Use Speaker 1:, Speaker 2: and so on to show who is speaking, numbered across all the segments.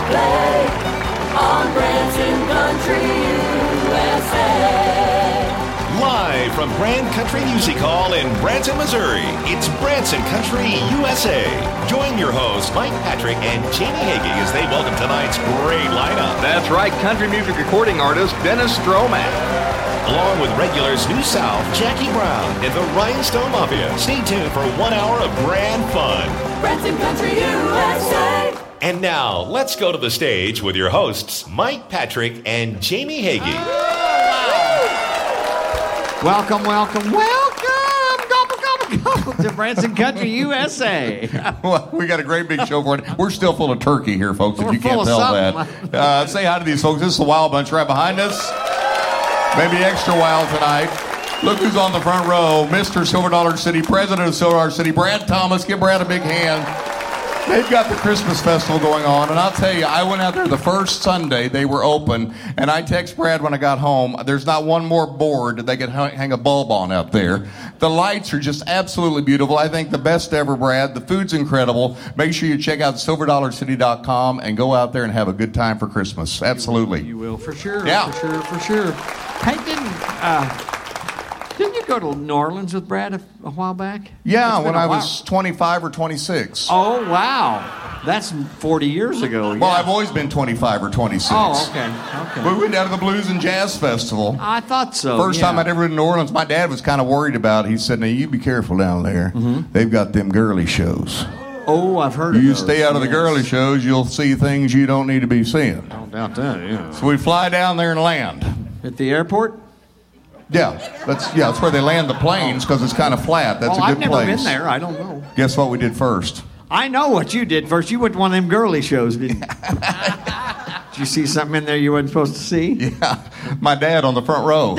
Speaker 1: play on Branson Country, USA.
Speaker 2: Live from Grand Country Music Hall in Branson, Missouri, it's Branson Country, USA. Join your hosts, Mike Patrick and Jamie Hagee, as they welcome tonight's great lineup.
Speaker 3: That's right, country music recording artist Dennis Stroman.
Speaker 2: Along with regulars New South, Jackie Brown, and the Rhinestone Mafia. Stay tuned for 1 hour of grand fun.
Speaker 1: Branson Country, USA.
Speaker 2: And now, let's go to the stage with your hosts, Mike Patrick and Jamie Hagee.
Speaker 4: Welcome, welcome, welcome! Gobble, gobble, gobble to Branson Country, USA.
Speaker 5: Well, we got a great big show for it. We're still full of turkey here, folks, if
Speaker 4: We're
Speaker 5: you can't
Speaker 4: full
Speaker 5: tell
Speaker 4: of
Speaker 5: that. Say hi to these folks. This is the Wild Bunch right behind us. Maybe extra wild tonight. Look who's on the front row. Mr. Silver Dollar City, President of Silver Dollar City, Brad Thomas. Give Brad a big hand. They've got the Christmas festival going on, and I'll tell you, I went out there the first Sunday they were open, and I text Brad when I got home, there's not one more board that they could hang a bulb on out there. The lights are just absolutely beautiful. I think the best ever, Brad. The food's incredible. Make sure you check out silverdollarcity.com and go out there and have a good time for Christmas. Absolutely.
Speaker 4: You will, for sure.
Speaker 5: Yeah.
Speaker 4: For sure. Hey, didn't you go to New Orleans with Brad a while back?
Speaker 5: Yeah, when I was 25 or 26.
Speaker 4: Oh, wow. That's 40 years ago.
Speaker 5: Well, I've always been 25 or 26.
Speaker 4: Oh, okay.
Speaker 5: We went down to the Blues and Jazz Festival.
Speaker 4: I thought so.
Speaker 5: First time I'd ever been to New Orleans, my dad was kind of worried about it. He said, now, you be careful down there. Mm-hmm. They've got them girly shows.
Speaker 4: Oh, I've heard of
Speaker 5: You
Speaker 4: those.
Speaker 5: stay out of the girly shows, you'll see things you don't need to be seeing.
Speaker 4: I don't doubt that, yeah.
Speaker 5: So we fly down there and land.
Speaker 4: At the airport?
Speaker 5: Yeah, that's where they land the planes because it's kind of flat. That's a good place.
Speaker 4: I've never been there. I don't know.
Speaker 5: Guess what we did first?
Speaker 4: I know what you did first. You went to one of them girly shows, didn't you? Did you see something in there you weren't supposed to see?
Speaker 5: Yeah, my dad on the front row.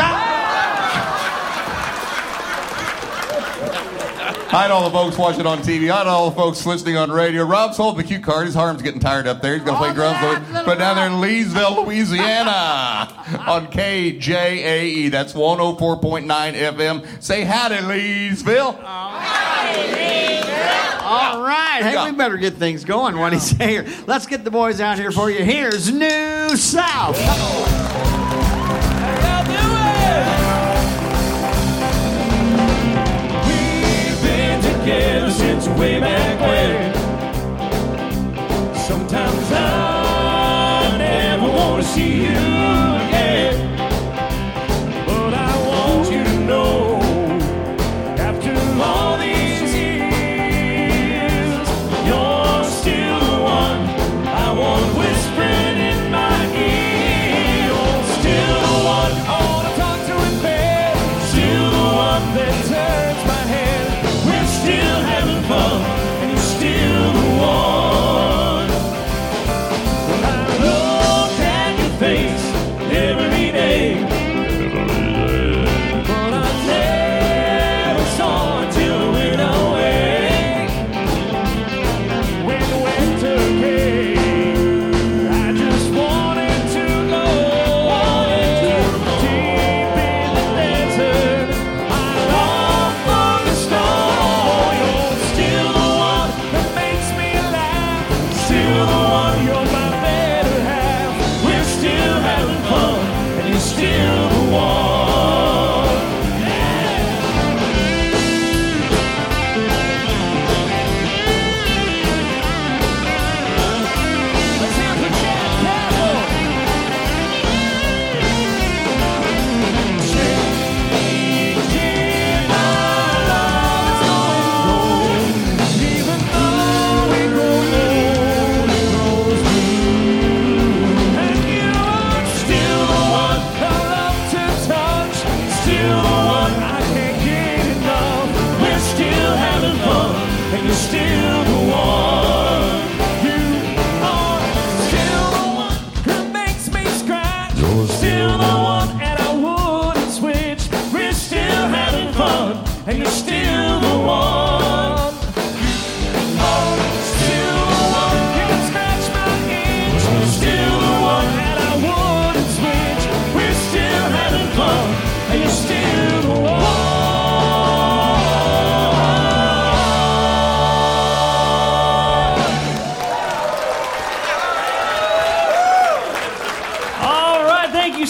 Speaker 5: Hi to all the folks watching on TV. Hi to all the folks listening on radio. Rob's holding the cue card. His arm's getting tired up there. He's going to play drums. But down there in Leesville, Louisiana, on KJAE. That's 104.9 FM. Say howdy, Leesville.
Speaker 4: Howdy, Leesville. All right. Hey, we better get things going. What do you say here? Let's get the boys out here for you. Here's New South.
Speaker 6: Together since way back when. Sometimes I never want to see you again, but I want you to know, after all these years, you're still the one I want whispering in my ear. You're still the one I want to talk to in bed, still the one that turns my head. Still having fun, and you're still the one. When I look at your face,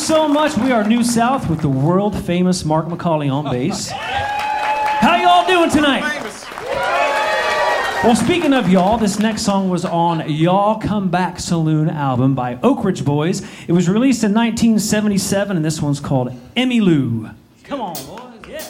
Speaker 7: so much. We are New South with the world famous Mark McCauley on bass. How y'all doing tonight? Well, speaking of y'all, this next song was on Y'all Come Back Saloon album by Oak Ridge Boys. It was released in 1977, and this one's called Emmylou. Come on, boys. Yeah.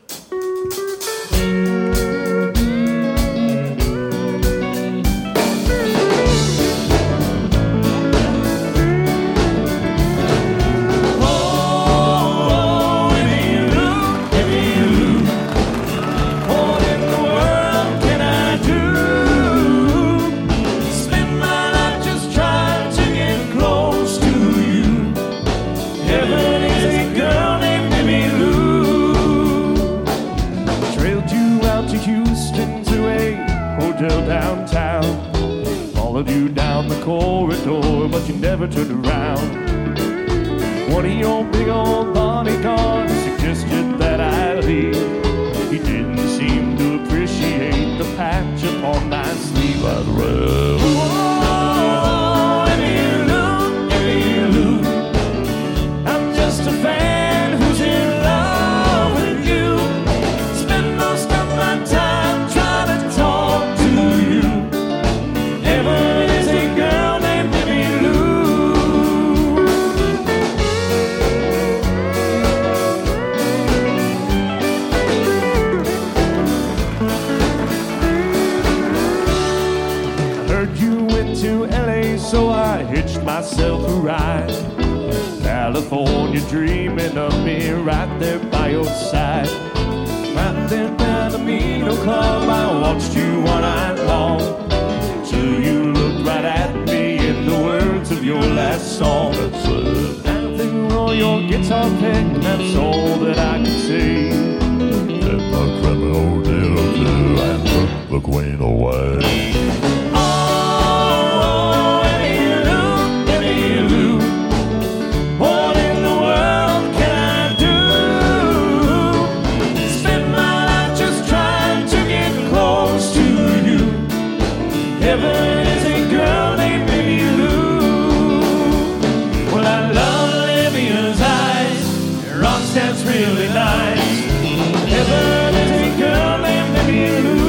Speaker 6: Downtown, followed you down the corridor, but you never turned around. One of your big old bodyguards suggested that I leave. He didn't seem to appreciate the patch upon my sleeve. I'd rather Emmylou, I'm just a fan who's in love with you. Spend most of my time trying to talk to you. Heaven is a girl named Emmylou. I heard you went to LA, so I hitched myself a ride. California dreaming of me right there by your side. Right there by the Mino Club, I watched you all night long, till you looked right at me in the words of your last song. That said, anything roll your guitar pick, that's all that I can say. Let my crappy old deal do and took the queen away. Oh, Emmylou, what in the world can I do? Spend my life just trying to get close to you. Heaven is a girl named Emmylou. Well, I love Olivia's eyes. Her rock steps really nice. Heaven is a girl named Emmylou.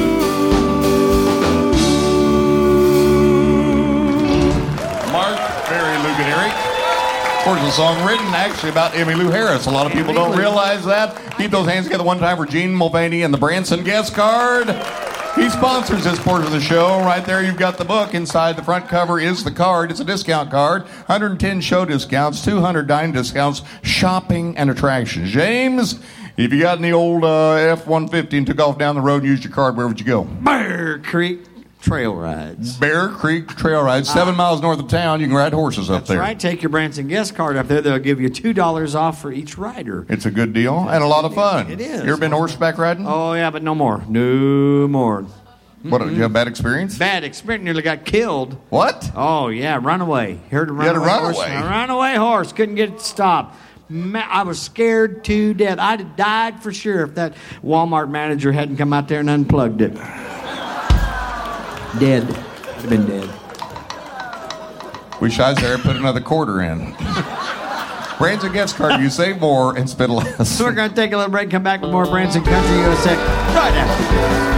Speaker 5: Mark, very luminary. Of course, a song written actually about Emmylou Harris. A lot of people don't realize that. Keep those hands together one time for Gene Mulvaney and the Branson guest card. He sponsors this portion of the show. Right there, you've got the book. Inside the front cover is the card. It's a discount card. 110 show discounts, 200 dine discounts, shopping and attractions. James, if you got in the old F-150 and took off down the road and used your card, where would you go?
Speaker 4: Bear Creek Trail Rides.
Speaker 5: Bear Creek Trail Rides, 7 miles north of town. You can ride horses up there.
Speaker 4: That's right. Take your Branson guest card up there. They'll give you $2 off for each rider.
Speaker 5: It's a good deal and a lot of fun.
Speaker 4: It is.
Speaker 5: You ever been horseback riding?
Speaker 4: Oh, yeah, but no more. No more.
Speaker 5: What, did you have a bad experience?
Speaker 4: Bad experience. Nearly got killed.
Speaker 5: What?
Speaker 4: Oh, yeah. Runaway. Heard a
Speaker 5: You had a
Speaker 4: runaway horse.
Speaker 5: runaway?
Speaker 4: A runaway horse. Couldn't get it to stop. I was scared to death. I'd have died for sure if that Walmart manager hadn't come out there and unplugged it. Dead. I'd have been dead.
Speaker 5: Wish I was there and put another quarter in. Branson guest card, you save more and spend less.
Speaker 4: So we're going to take a little break and come back with more Branson Country USA right after.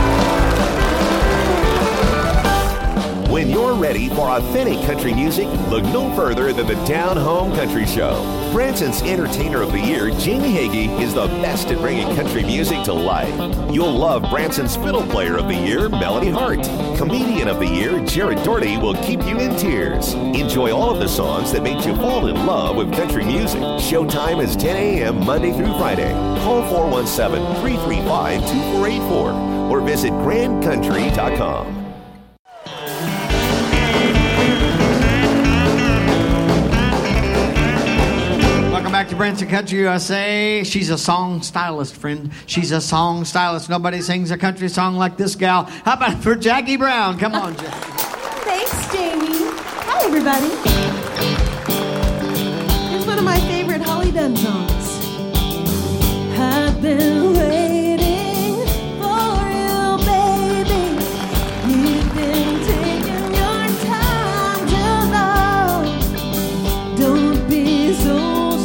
Speaker 2: When you're ready for authentic country music, look no further than the Down Home Country Show. Branson's Entertainer of the Year, Jamie Hagee, is the best at bringing country music to life. You'll love Branson's Fiddle Player of the Year, Melody Hart. Comedian of the Year, Jared Doherty, will keep you in tears. Enjoy all of the songs that made you fall in love with country music. Showtime is 10 a.m. Monday through Friday. Call 417-335-2484 or visit grandcountry.com.
Speaker 4: Back to Branson Country USA. She's a song stylist, friend. She's a song stylist. Nobody sings a country song like this gal. How about it for Jackie Brown? Come on, Jackie.
Speaker 8: Thanks, Jamie. Hi, everybody. Here's one of my favorite Holly Dunn songs. I've been waiting for you, baby. You've been taking your time to love. Don't be so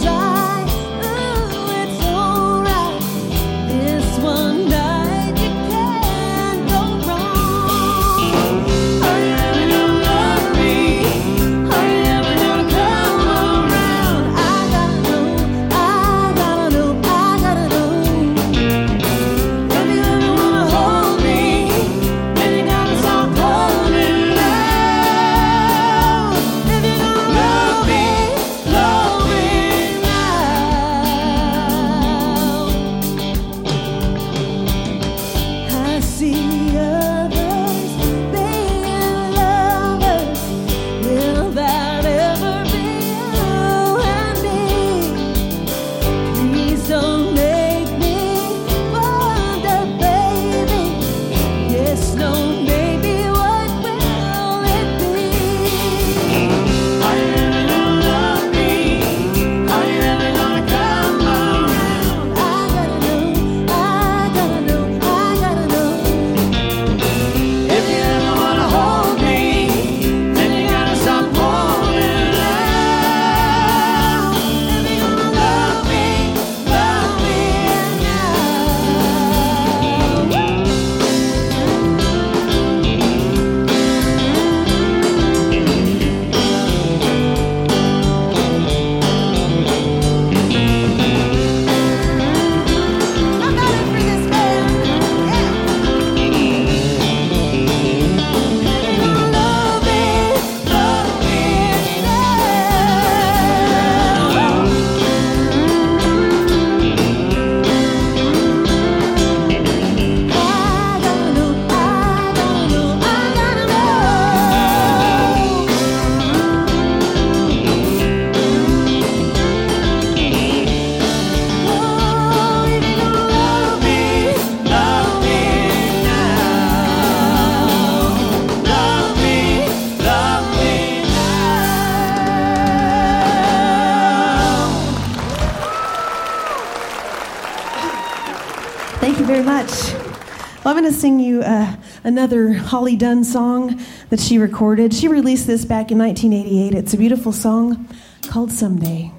Speaker 8: very much. Well, I'm going to sing you another Holly Dunn song that she recorded. She released this back in 1988. It's a beautiful song called Someday.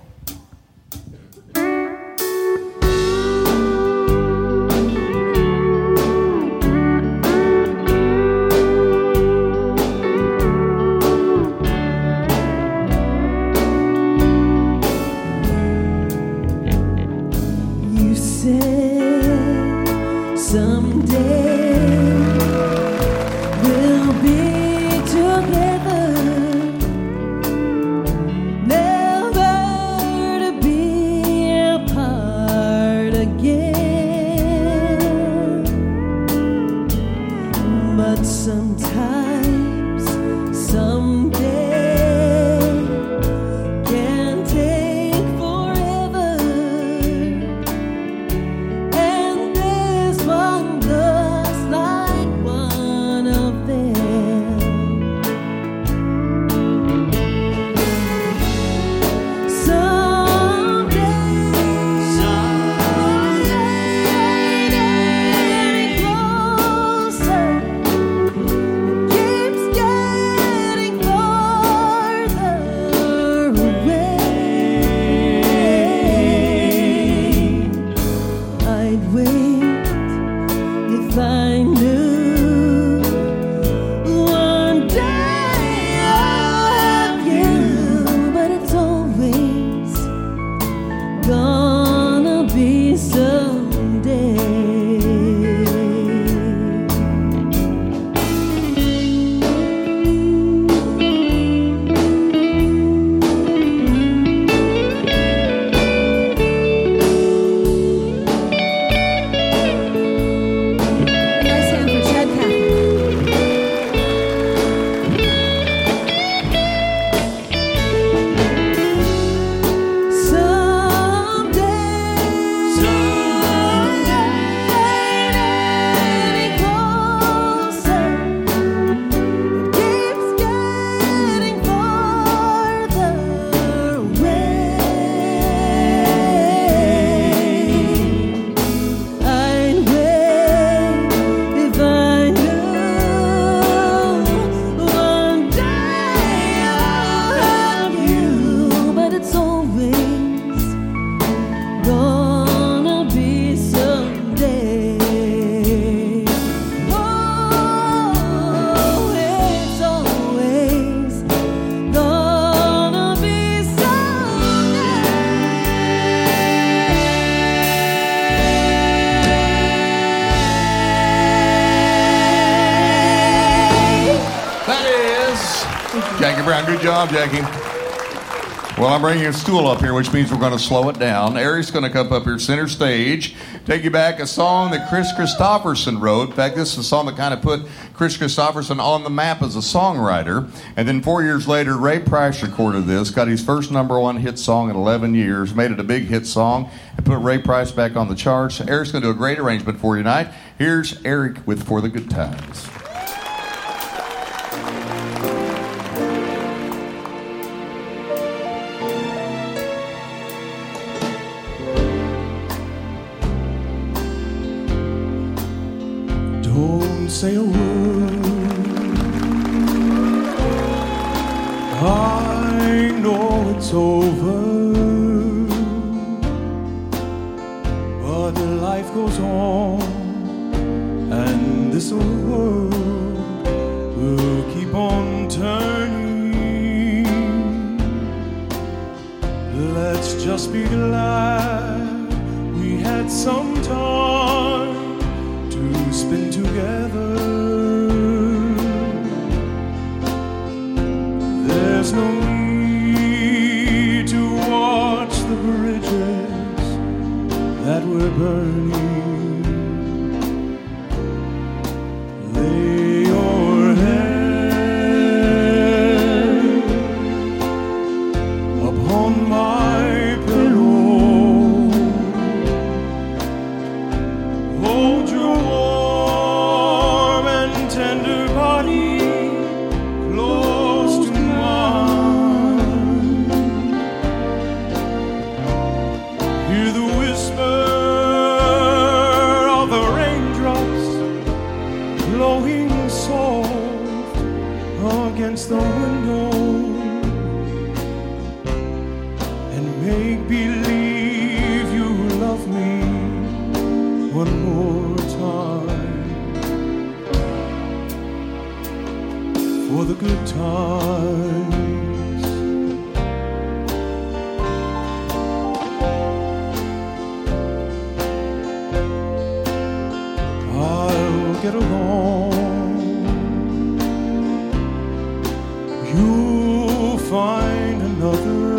Speaker 8: You said someday we'll be together, never to be apart again. But sometimes, someday can take forever, and this one goes like one of them. Someday, getting closer, keeps getting farther away. I'd wait if I knew one day I'll have you, but it's always gonna be someday. Nice hand for Chad Catherine. Getting closer, keeps getting farther away. I'd wait if I knew one day I'll have you, but it's always gonna be someday. Oh, it's always gonna be someday.
Speaker 5: That is Jackie Brown. Good job, Jackie. Well, I'm bringing a stool up here, which means we're going to slow it down. Eric's going to come up here center stage, take you back a song that Chris Christopherson wrote. In fact, this is a song that kind of put Chris Christopherson on the map as a songwriter. And then 4 years later, Ray Price recorded this, got his first #1 hit song in 11 years, made it a big hit song, and put Ray Price back on the charts. Eric's going to do a great arrangement for you tonight. Here's Eric with For the Good Times.
Speaker 6: Don't say a word. I know it's over, but life goes on, and this world will keep on turning. Let's just be glad we had some time to spend together. There's no need to watch the bridges that we're burning. Lay your head upon my pillow. Hold your warm and tender body close to mine. Hear the whisper window and make believe you love me one more time for the good times. I'll get along. You'll find another,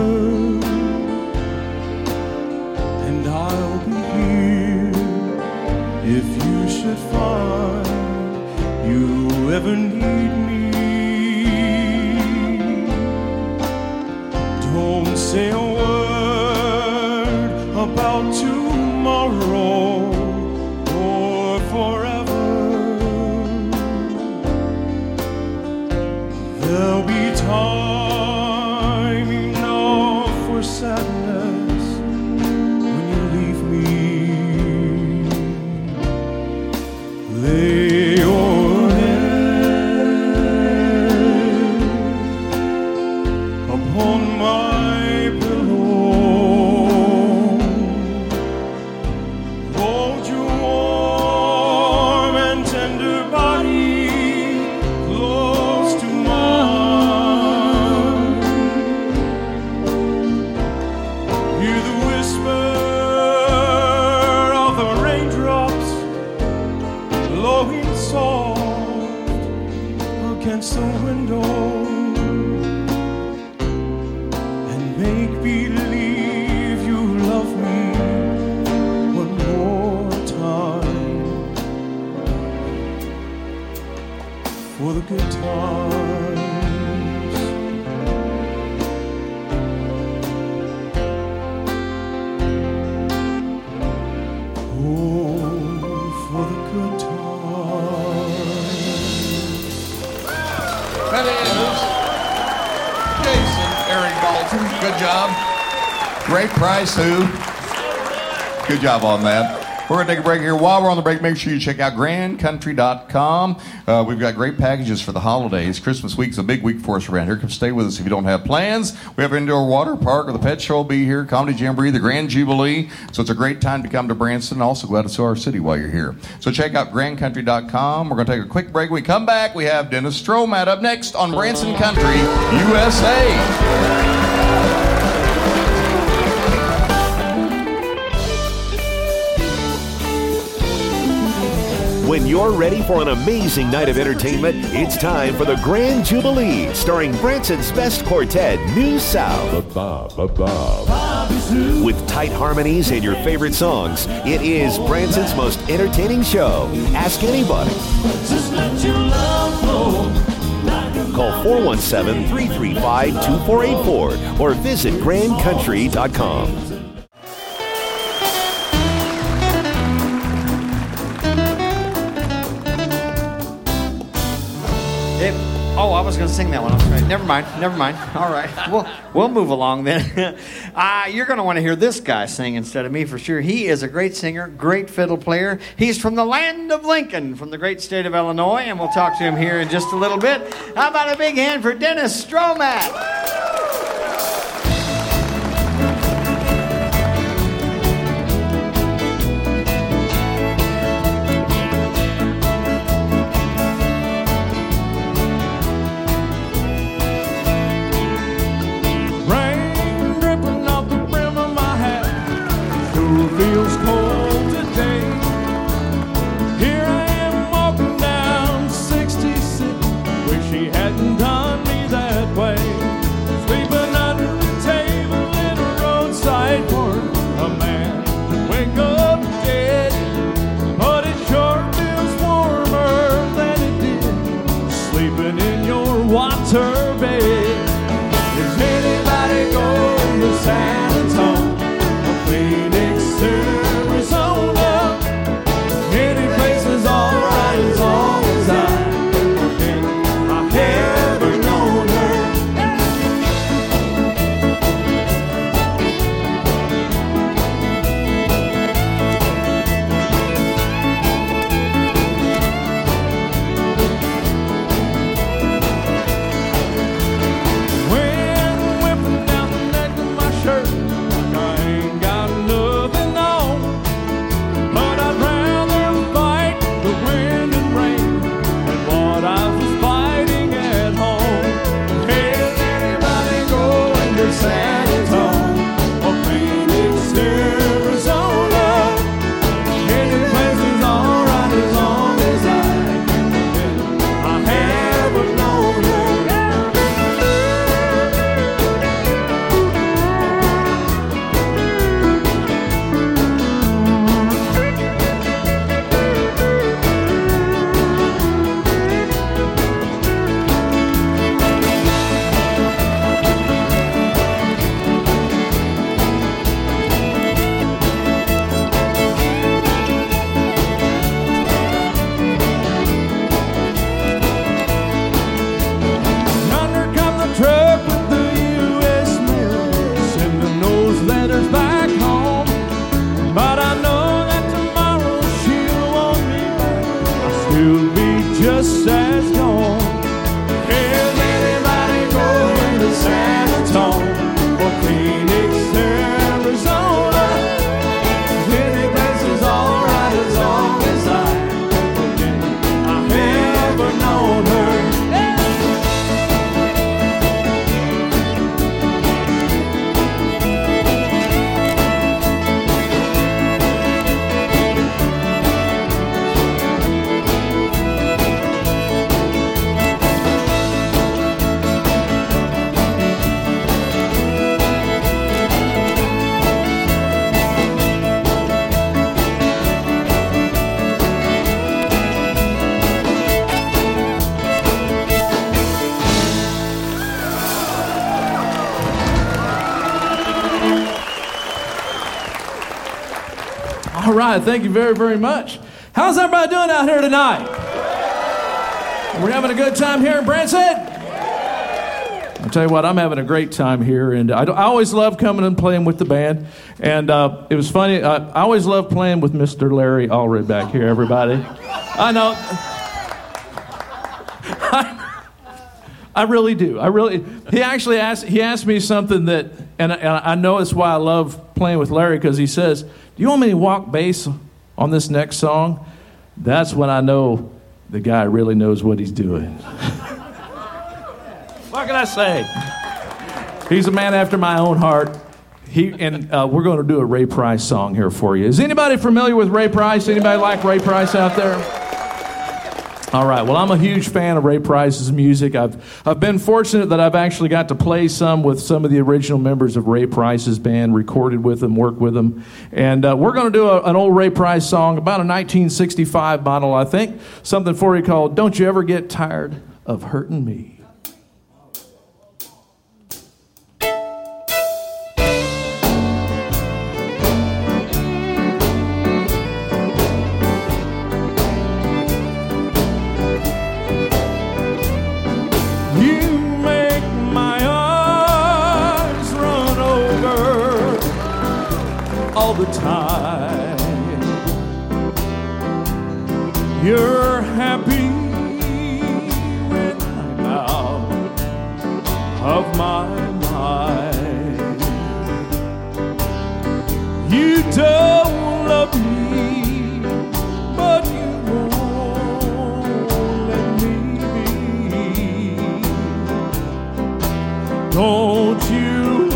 Speaker 6: and I'll be here if you should find you ever need me. Don't say a word about tomorrow or forever. There'll be time enough for sadness when you leave me. Lay your head upon my pillow. Hold your warm and tender body close to mine. Hear the whisper of the raindrops blowing soft against the window, and make believe you love me one more time for the good times. Oh, for the good times.
Speaker 5: That is Jason Eric Dalton. Good job. Great price, Sue. Good job on that. We're going to take a break here. While we're on the break, make sure you check out grandcountry.com. We've got great packages for the holidays. Christmas week's a big week for us around here. Come stay with us if you don't have plans. We have indoor water park, or the pet show will be here, Comedy Jamboree, the Grand Jubilee. So it's a great time to come to Branson and also go out to Soar City while you're here. So check out grandcountry.com. We're going to take a quick break. When we come back, we have Dennis Stromat up next on Branson Country, USA.
Speaker 2: When you're ready for an amazing night of entertainment, it's time for the Grand Jubilee, starring Branson's best quartet, New South. With tight harmonies and your favorite songs, it is Branson's most entertaining show. Ask anybody. Call 417-335-2484 or visit grandcountry.com.
Speaker 4: Oh, I was going to sing that one. Okay. Never mind. All right. We'll move along then. You're going to want to hear this guy sing instead of me for sure. He is a great singer, great fiddle player. He's from the land of Lincoln, from the great state of Illinois, and we'll talk to him here in just a little bit. How about a big hand for Dennis Stromat?
Speaker 6: Feels cold today. Here I am walking down 66. Wish he hadn't done me that way. Sleeping under the table in a roadside park. A man could wake up dead, but it sure feels warmer than it did sleeping in your water bed. Is anybody going to San Antonio? Phoenix, Arizona, any place is alright as long as I've ever known her. All right, thank you very, very much. How's everybody doing out here tonight? We're having a good time here in Branson? I'll tell you what, I'm having a great time here, and I always love coming and playing with the band. And it was funny, I always love playing with Mr. Larry Allred back here, everybody. I know. I really do. He actually asked me something that, and I know it's why I love playing with Larry, because he says, do you want me to walk bass on this next song? That's when I know the guy really knows what he's doing. What can I say? He's a man after my own heart. We're going to do a Ray Price song here for you. Is anybody familiar with Ray Price? Anybody like Ray Price out there? All right. Well, I'm a huge fan of Ray Price's music. I've been fortunate that I've actually got to play some with some of the original members of Ray Price's band, recorded with them, worked with them. And we're going to do an old Ray Price song, about a 1965 model, I think. Something for you called Don't You Ever Get Tired of Hurting Me. All the time you're happy when I'm out of my mind. You don't love me, but you won't let me be. Don't you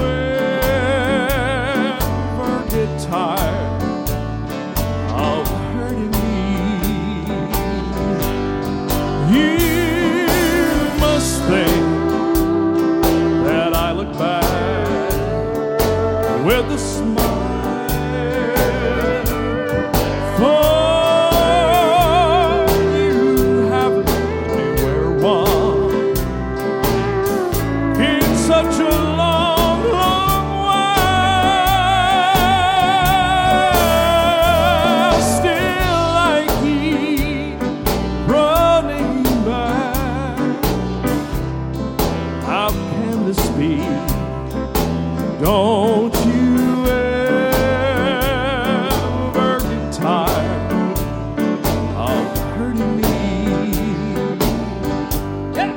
Speaker 6: tired of hurting me. You must think that I look back with a smile, for you haven't anywhere one in such a long, long don't you ever get tired of hurting me? Yeah.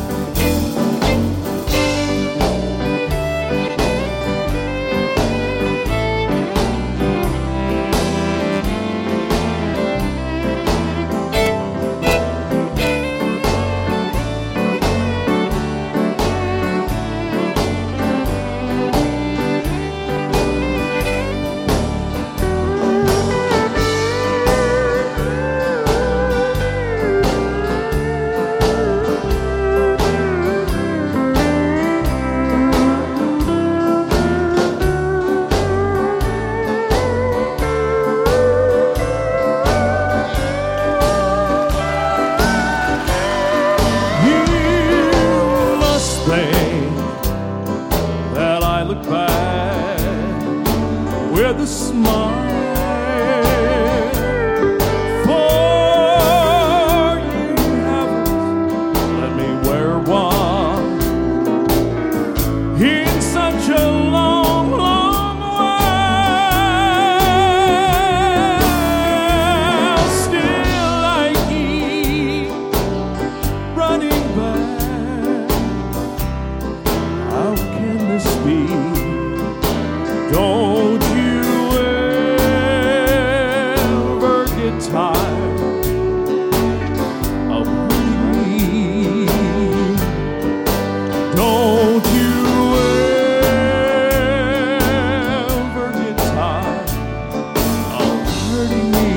Speaker 6: That I look back with a smile, for you haven't let me wear one in such a long, long while. Still I keep running back. How can this be? Don't you ever get tired of me? Don't you ever get tired of hurting me?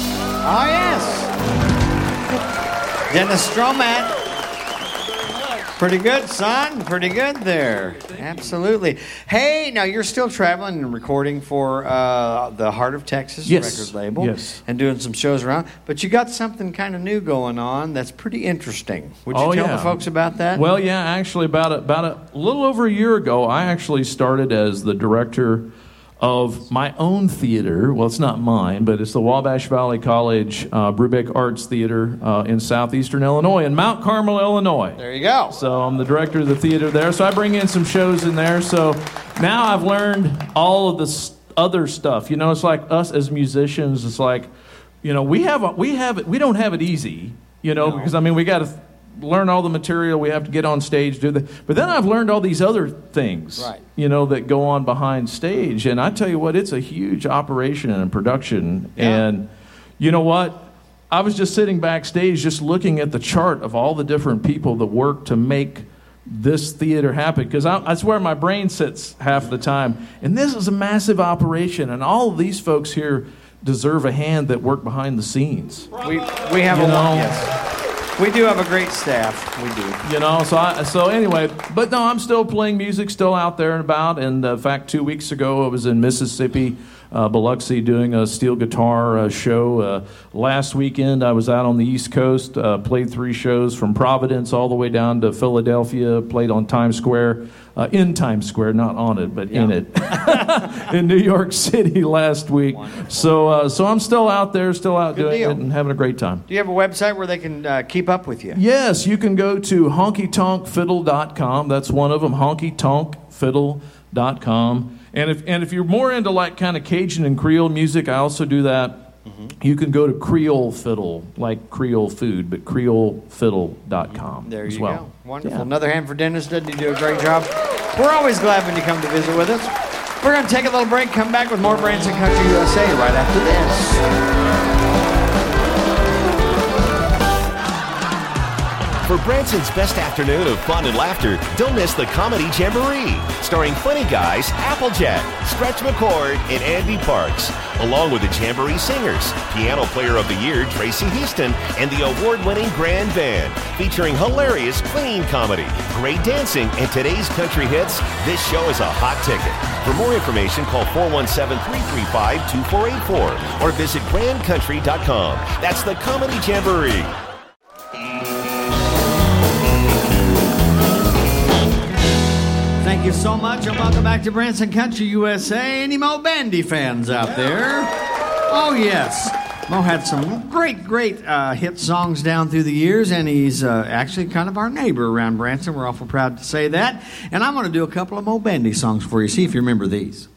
Speaker 4: Oh, yes. Dennis Stroman. Pretty good, son. Pretty good there. Absolutely. Hey, now you're still traveling and recording for the Heart of Texas record label.
Speaker 9: Yes.
Speaker 4: And doing some shows around. But you got something kind of new going on that's pretty interesting. Would you tell the folks about that?
Speaker 9: Well, yeah, actually, about a little over a year ago, I actually started as the director of my own theater. Well, it's not mine, but it's the Wabash Valley College Brubeck Arts Theater in southeastern Illinois, in Mount Carmel, Illinois.
Speaker 4: There you go.
Speaker 9: So I'm the director of the theater there. So I bring in some shows in there. So now I've learned all of this other stuff. You know, it's like us as musicians. It's like, you know, we don't have it easy. You know, because I mean, we got to learn all the material. We have to get on stage, do that. But then I've learned all these other things, you know, that go on behind stage. And I tell you what, it's a huge operation and production. Yeah. And you know what? I was just sitting backstage just looking at the chart of all the different people that work to make this theater happen. Because that's where my brain sits half the time. And this is a massive operation. And all of these folks here deserve a hand that work behind the scenes.
Speaker 4: We have yes. We do have a great staff. We do.
Speaker 9: You know, so anyway, but no, I'm still playing music, still out there and about. And in fact, 2 weeks ago, I was in Mississippi, Biloxi, doing a steel guitar show. Last weekend, I was out on the East Coast, played 3 shows from Providence all the way down to Philadelphia, played on Times Square, in Times Square, not on it, but in it, in New York City last week. Wonderful. So I'm still out there, still out doing it and having a great time.
Speaker 4: Do you have a website where they can keep up with you?
Speaker 9: Yes, you can go to honkytonkfiddle.com. That's one of them, honkytonkfiddle.com. And if you're more into like kind of Cajun and Creole music, I also do that. You can go to Creole Fiddle, like Creole food, but creolefiddle.com
Speaker 4: there
Speaker 9: as
Speaker 4: you
Speaker 9: well.
Speaker 4: go. Wonderful. Yeah. Another hand for Dennis. Doesn't he do a great job? We're always glad when you come to visit with us. We're going to take a little break, come back with more Branson Country USA right after this.
Speaker 2: For Branson's best afternoon of fun and laughter, don't miss the Comedy Jamboree, starring funny guys Applejack, Stretch McCord, and Andy Parks, along with the Jamboree Singers, Piano Player of the Year Tracy Heaston, and the award-winning Grand Band, featuring hilarious clean comedy, great dancing, and today's country hits. This show is a hot ticket. For more information, call 417-335-2484 or visit grandcountry.com. That's the Comedy Jamboree.
Speaker 4: Thank you so much, and welcome back to Branson Country USA. Any Mo Bandy fans out there? Oh, yes. Mo had some great hit songs down through the years, and he's actually kind of our neighbor around Branson. We're awful proud to say that. And I'm going to do a couple of Mo Bandy songs for you. See if you remember these.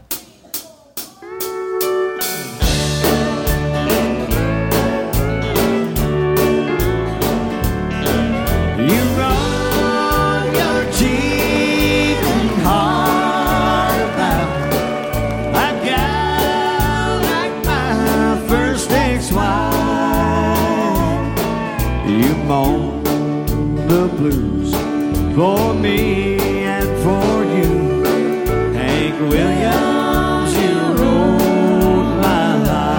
Speaker 4: For me and for you, Hank Williams, you wrote my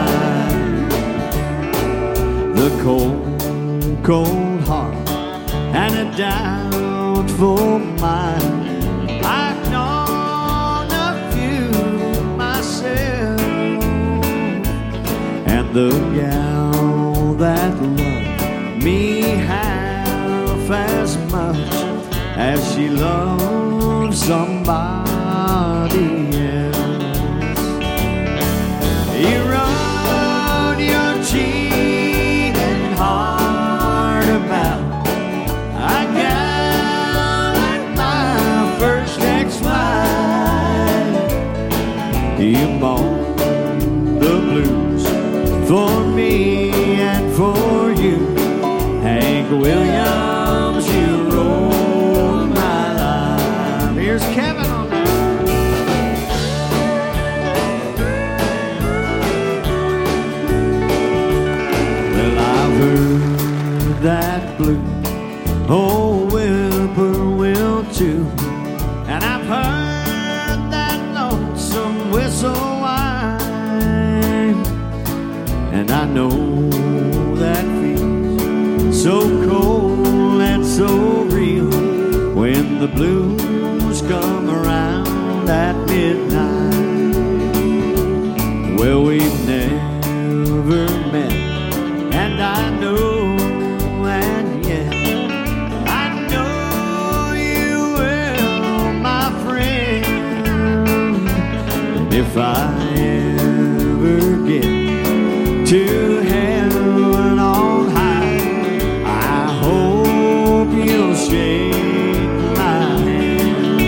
Speaker 4: life. The cold, cold heart and a doubtful mind. I've known a few myself, and the gal that loved me half as much as she loves somebody else. You wrote your cheating heart about a gal like my first ex-wife. You moaned the blues for me and for you, Hank Williams, you wrote. Here's Kevin on that. Well, I've heard that blue old whippoorwill too, and I've heard that lonesome whistle whine, and I know that feels so cold and so real. the blues come around at midnight. Well, we've never met, and I know, and yet I know you will, my friend. And if I ever get to heaven on high, I hope you'll shake my hand.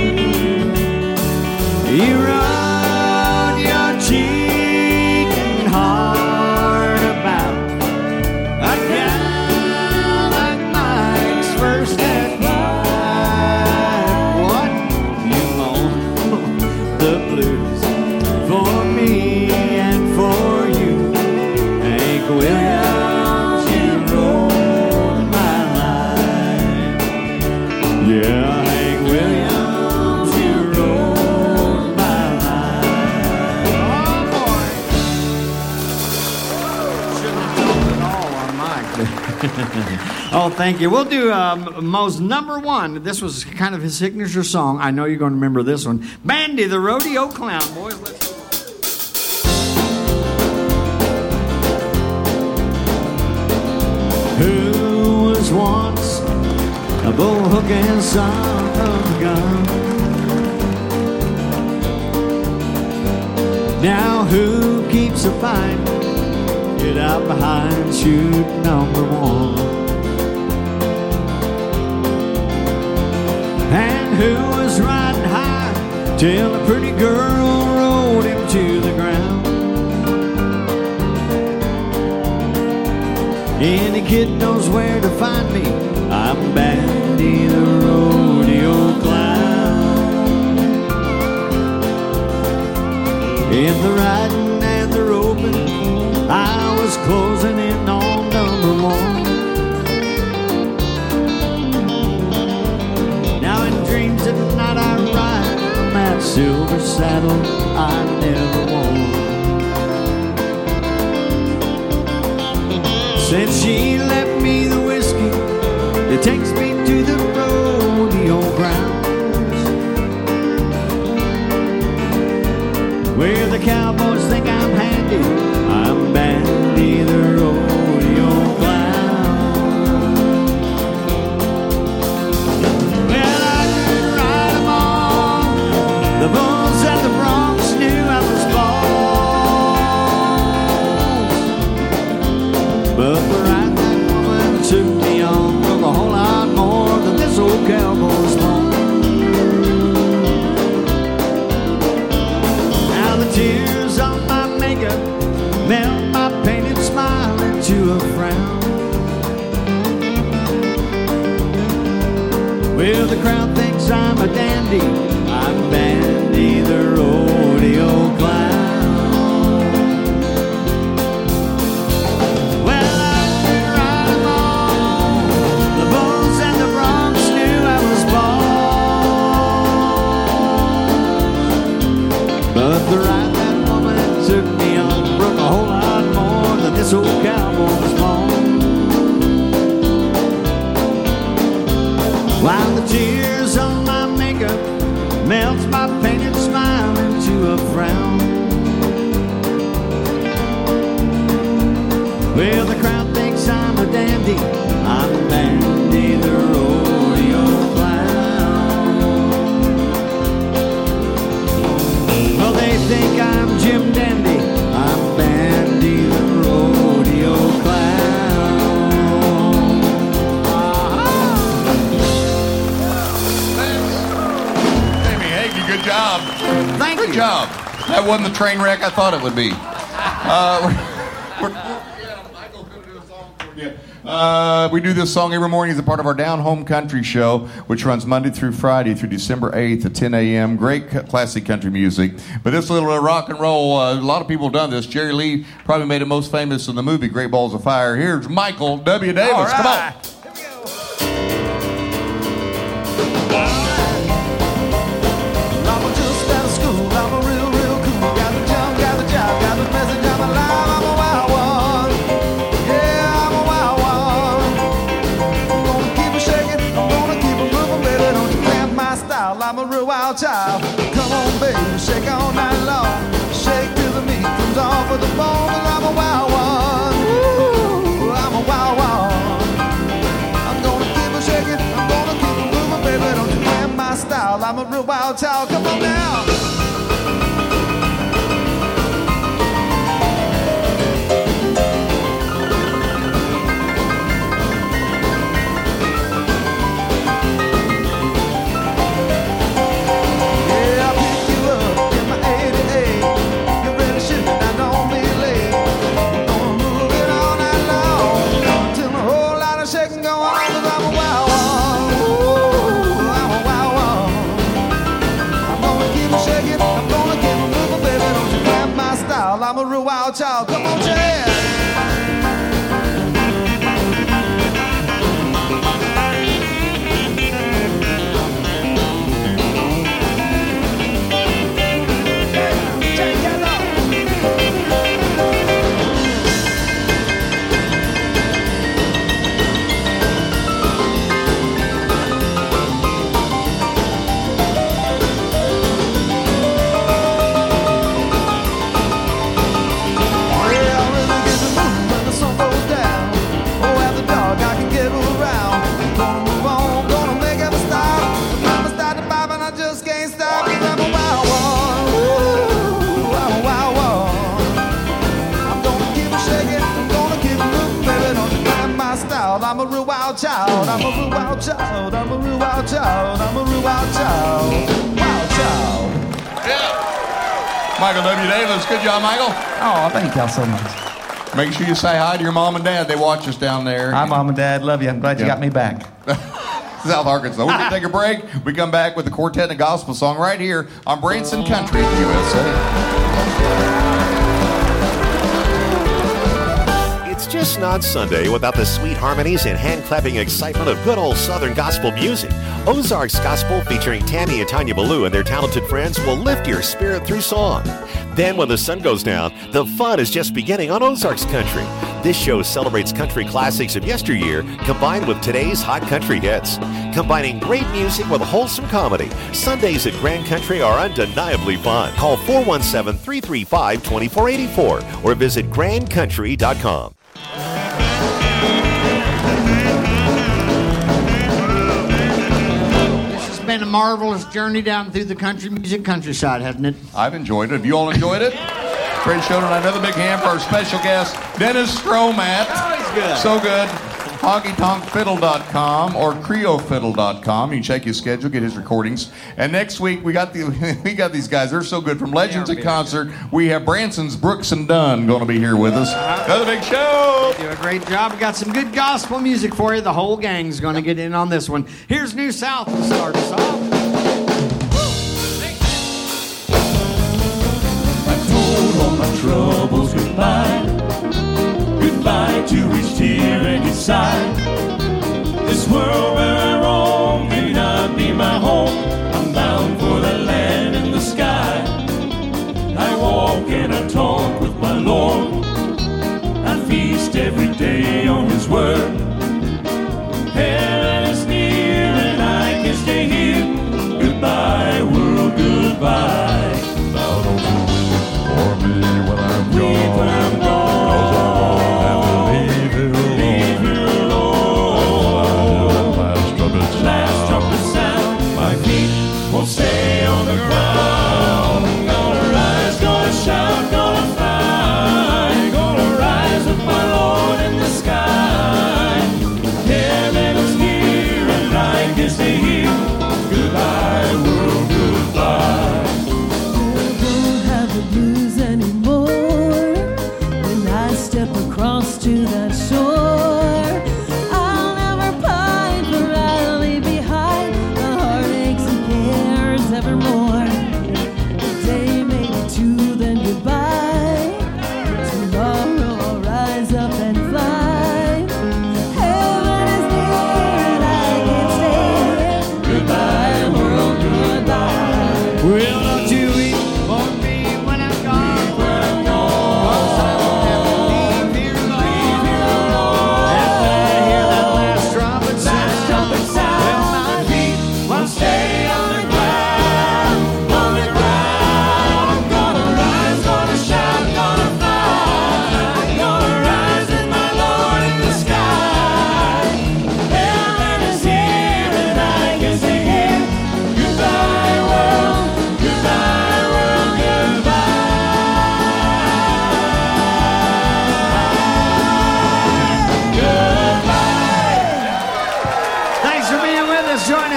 Speaker 4: You run your cheating heart about a guy like Mike's first at life. What? You moan the blues for me and for you. Hank Williams, you wrote my life. Yeah, Hank Williams, you wrote my life. Oh, boy. Shouldn't have told it all on Mike. Oh, thank you. We'll do Mo's number one. This was kind of his signature song. I know you're going to remember this one. Bandy, the Rodeo Clown. Boys, let's go. Who was once a bullhook and son of a gun? Now who keeps a fight? Get out behind, shoot number one. And who was riding high till a pretty girl rolled him to the ground? Any kid knows where to find me. I'm Bandy the Rodeo Clown. In the riding and the roping, I was closing in on number one. Now in dreams at night I ride on that silver saddle I never won. Since she left me the whiskey, it takes me to the rodeo grounds, where the cowboys think I'm handy. I'm Bandy the Rodeo Clown. Well, I could ride 'em all. The bulls and the broncs knew I was bald, but the ride that woman took me on broke a whole lot more than this old cowboy's bone. Now the tears on my makeup melt my painted smile into a frown. Well, the crowd thinks I'm a dandy. I'm Bandy the Rodeo Clown. Well, I could ride 'em all. The bulls and the broncs knew I was bald, but the ride that woman took me on broke a whole lot more than this old cowboy's bone. While the tears on my makeup melts my painted smile into a frown. Well, the crowd thinks I'm a dandy. I'm Bandy the Rodeo Clown. Well, they think I'm Jim Dandy. I'm Bandy the Rodeo Clown.
Speaker 5: Amy Hagee, good job.
Speaker 4: Thank
Speaker 5: Good
Speaker 4: you.
Speaker 5: job. That wasn't the train wreck I thought it would be. We do this song every morning as a part of our Down Home Country show, which runs Monday through Friday through December 8th at 10 a.m. Great classic country music. But this little rock and roll, a lot of people have done this. Jerry Lee probably made it most famous in the movie Great Balls of Fire. Here's Michael W. Davis.
Speaker 4: All
Speaker 5: Come on.
Speaker 4: right.
Speaker 6: I'm just out of school, I'm a real cool. Got the job, got the message, I'm alive, I'm a wild one. Yeah, I'm a wild one. I'm gonna keep it shaking, I'm gonna keep it moving, baby. Don't you cramp my
Speaker 10: real wild child. Come on now. I'm a real wild child. Come on, Chad. I'm a real wild child. I'm a real wild child. I'm a real wild child. I'm a real wild child. Wild child.
Speaker 5: Yeah. Michael W. Davis. Good job, Michael.
Speaker 11: Oh, thank y'all so much.
Speaker 5: Make sure you say hi to your mom and dad. They watch us down there.
Speaker 11: Hi, Mom and Dad. Love you. I'm glad you got me back.
Speaker 5: South Arkansas. We're going to take a break. We come back with the quartet and a gospel song right here on Branson Country, USA.
Speaker 2: It's just not Sunday without the sweet harmonies and hand-clapping excitement of good old Southern gospel music. Ozarks Gospel featuring Tammy and Tanya Ballou and their talented friends will lift your spirit through song. Then when the sun goes down, the fun is just beginning on Ozarks Country. This show celebrates country classics of yesteryear combined with today's hot country hits. Combining great music with wholesome comedy, Sundays at Grand Country are undeniably fun. Call 417-335-2484 or visit grandcountry.com.
Speaker 4: Been a marvelous journey down through the country music countryside, hasn't it?
Speaker 5: I've enjoyed it. Have you all enjoyed it? Great show tonight. Another big hand for our special guest, Dennis Stromat.
Speaker 4: Oh, he's good.
Speaker 5: So good. HonkyTonkFiddle.com or CreoFiddle.com. You can check his schedule, get his recordings. And next week we got these guys. They're so good. From Legends at Concert, we have Branson's Brooks and Dunn going to be here with us. Another big show.
Speaker 4: You do a great job. We got some good gospel music for you. The whole gang's going to get in on this one. Here's New South to start us off.
Speaker 6: I told all my troubles goodbye. Goodbye to each tear and each sigh. This world where I roam may not be my home. I'm bound for the land and the sky. I walk and I talk with my Lord. I feast every day on His word. Heaven is near and I can stay here. Goodbye, world, goodbye. Thou don't do for me when I'm gone. Last trumpet sound, my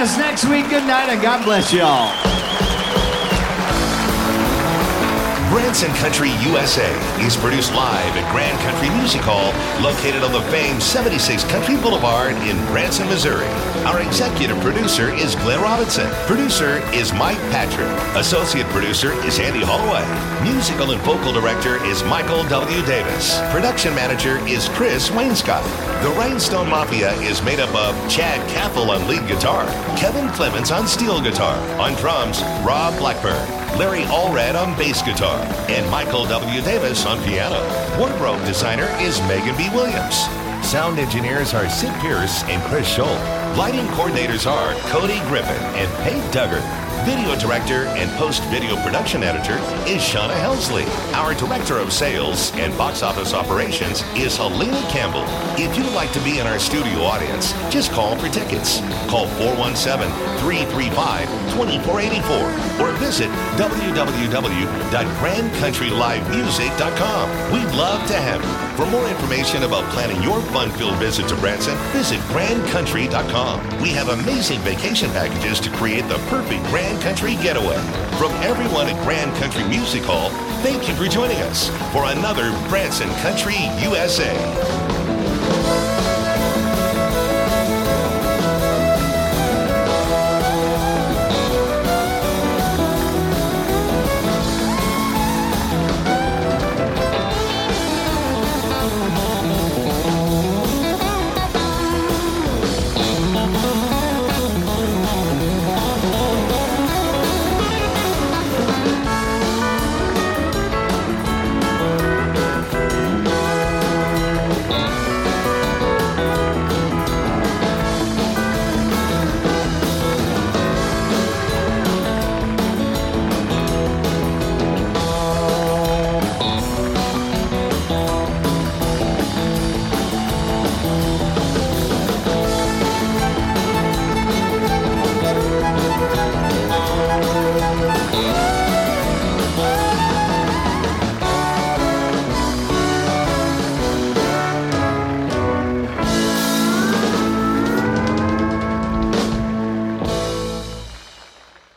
Speaker 4: us next week. Good night, and God bless you all.
Speaker 2: Branson Country USA is produced live at Grand Country Music Hall, located on the famed 76 Country Boulevard in Branson, Missouri. Our executive producer is Glenn Robinson. Producer is Mike Patrick. Associate producer is Andy Holloway. Musical and vocal director is Michael W. Davis. Production manager is Chris Wainscott. The Rhinestone Mafia is made up of Chad Cathell on lead guitar, Kevin Clemens on steel guitar, on drums, Rob Blackburn, Larry Allred on bass guitar, and Michael W. Davis on piano. Wardrobe designer is Megan B. Williams. Sound engineers are Sid Pierce and Chris Scholl. Lighting coordinators are Cody Griffin and Pate Duggar. Video director and post-video production editor is Shauna Helsley. Our director of sales and box office operations is Helena Campbell. If you'd like to be in our studio audience, just call for tickets. Call 417-335-2484 or visit www.grandcountrylivemusic.com. We'd love to have you. For more information about planning your fun-filled visit to Branson, visit grandcountry.com. We have amazing vacation packages to create the perfect Grand Country getaway. From everyone at Grand Country Music Hall, thank you for joining us for another Branson Country USA.